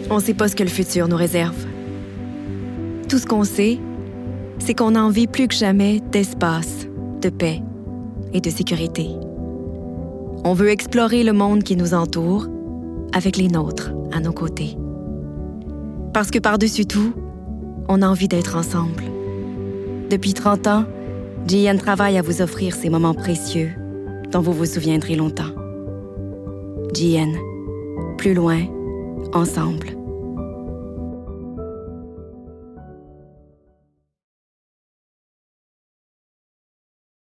On ne sait pas ce que le futur nous réserve. Tout ce qu'on sait, c'est qu'on a envie plus que jamais d'espace, de paix et de sécurité. On veut explorer le monde qui nous entoure avec les nôtres à nos côtés. Parce que par-dessus tout, on a envie d'être ensemble. Depuis 30 ans, GN travaille à vous offrir ces moments précieux dont vous vous souviendrez longtemps. GN, plus loin, ensemble.